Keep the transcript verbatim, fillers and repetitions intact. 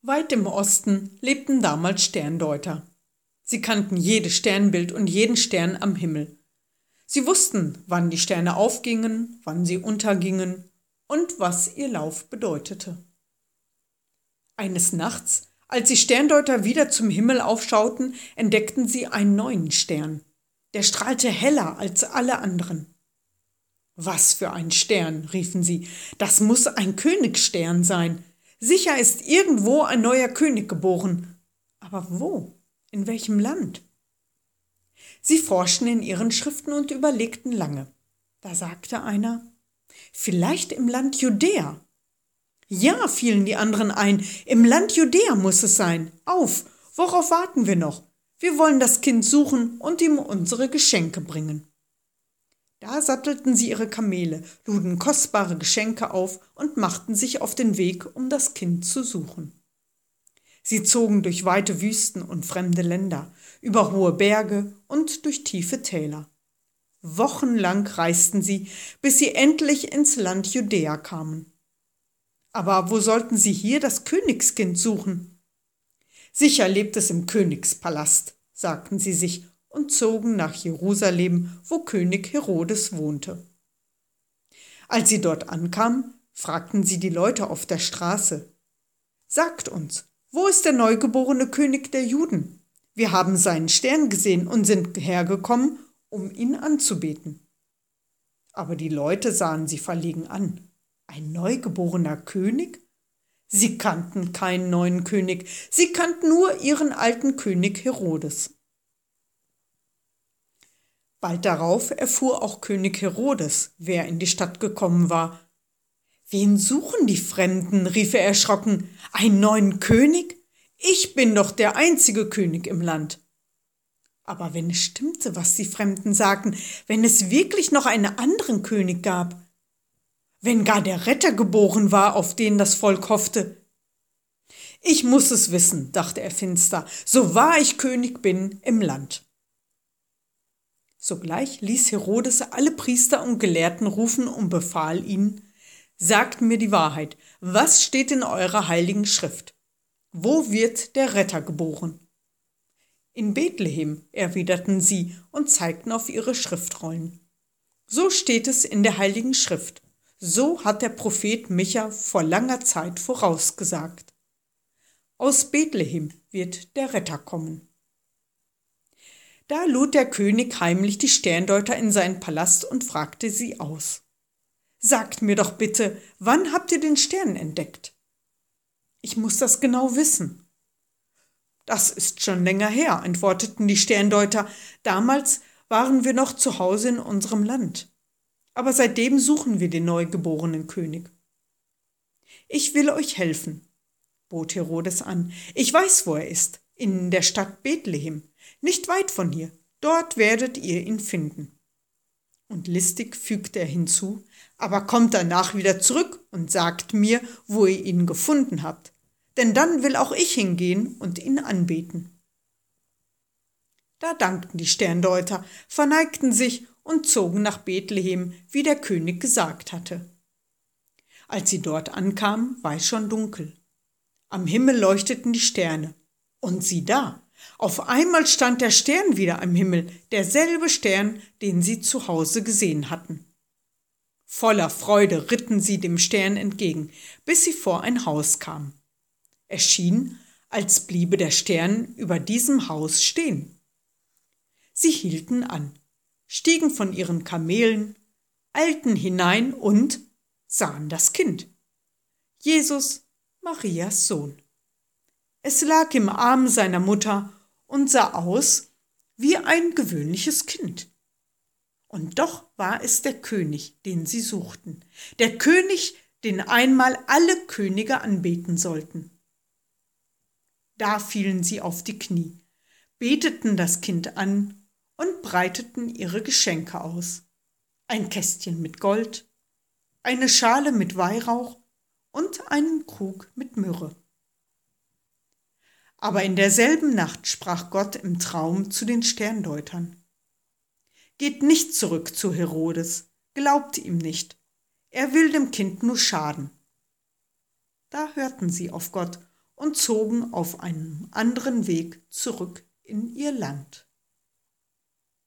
Weit im Osten lebten damals Sterndeuter. Sie kannten jedes Sternbild und jeden Stern am Himmel. Sie wussten, wann die Sterne aufgingen, wann sie untergingen und was ihr Lauf bedeutete. Eines Nachts, als die Sterndeuter wieder zum Himmel aufschauten, entdeckten sie einen neuen Stern. Der strahlte heller als alle anderen. »Was für ein Stern«, riefen sie, »das muss ein Königsstern sein. Sicher ist irgendwo ein neuer König geboren. Aber wo? In welchem Land?« Sie forschten in ihren Schriften und überlegten lange. Da sagte einer, »Vielleicht im Land Judäa.« »Ja«, fielen die anderen ein, »im Land Judäa muss es sein. Auf, worauf warten wir noch? Wir wollen das Kind suchen und ihm unsere Geschenke bringen.« Da sattelten sie ihre Kamele, luden kostbare Geschenke auf und machten sich auf den Weg, um das Kind zu suchen. Sie zogen durch weite Wüsten und fremde Länder, über hohe Berge und durch tiefe Täler. Wochenlang reisten sie, bis sie endlich ins Land Judäa kamen. Aber wo sollten sie hier das Königskind suchen? »Sicher lebt es im Königspalast«, sagten sie sich und zogen nach Jerusalem, wo König Herodes wohnte. Als sie dort ankamen, fragten sie die Leute auf der Straße, »Sagt uns, wo ist der neugeborene König der Juden? Wir haben seinen Stern gesehen und sind hergekommen, um ihn anzubeten.« Aber die Leute sahen sie verlegen an. Ein neugeborener König? Sie kannten keinen neuen König, sie kannten nur ihren alten König Herodes. Bald darauf erfuhr auch König Herodes, wer in die Stadt gekommen war. »Wen suchen die Fremden?«, rief er erschrocken. »Einen neuen König? Ich bin doch der einzige König im Land.« Aber wenn es stimmte, was die Fremden sagten, wenn es wirklich noch einen anderen König gab, wenn gar der Retter geboren war, auf den das Volk hoffte. »Ich muss es wissen«, dachte er finster, »so wahr ich König bin im Land.« Sogleich ließ Herodes alle Priester und Gelehrten rufen und befahl ihnen, »Sagt mir die Wahrheit, was steht in eurer heiligen Schrift? Wo wird der Retter geboren?« »In Bethlehem«, erwiderten sie und zeigten auf ihre Schriftrollen. »So steht es in der heiligen Schrift. So hat der Prophet Micha vor langer Zeit vorausgesagt. Aus Bethlehem wird der Retter kommen.« Da lud der König heimlich die Sterndeuter in seinen Palast und fragte sie aus. »Sagt mir doch bitte, wann habt ihr den Stern entdeckt?« »Ich muss das genau wissen.« »Das ist schon länger her«, antworteten die Sterndeuter. »Damals waren wir noch zu Hause in unserem Land. Aber seitdem suchen wir den neugeborenen König.« »Ich will euch helfen«, bot Herodes an. »Ich weiß, wo er ist, in der Stadt Bethlehem, nicht weit von hier. Dort werdet ihr ihn finden.« Und listig fügte er hinzu, »aber kommt danach wieder zurück und sagt mir, wo ihr ihn gefunden habt, denn dann will auch ich hingehen und ihn anbeten.« Da dankten die Sterndeuter, verneigten sich und zogen nach Bethlehem, wie der König gesagt hatte. Als sie dort ankamen, war es schon dunkel. Am Himmel leuchteten die Sterne. Und sieh da, auf einmal stand der Stern wieder am Himmel, derselbe Stern, den sie zu Hause gesehen hatten. Voller Freude ritten sie dem Stern entgegen, bis sie vor ein Haus kamen. Es schien, als bliebe der Stern über diesem Haus stehen. Sie hielten an, stiegen von ihren Kamelen, eilten hinein und sahen das Kind, Jesus, Marias Sohn. Es lag im Arm seiner Mutter und sah aus wie ein gewöhnliches Kind. Und doch war es der König, den sie suchten, der König, den einmal alle Könige anbeten sollten. Da fielen sie auf die Knie, beteten das Kind an und breiteten ihre Geschenke aus. Ein Kästchen mit Gold, eine Schale mit Weihrauch und einen Krug mit Myrrhe. Aber in derselben Nacht sprach Gott im Traum zu den Sterndeutern. »Geht nicht zurück zu Herodes, glaubt ihm nicht, er will dem Kind nur schaden.« Da hörten sie auf Gott und zogen auf einem anderen Weg zurück in ihr Land.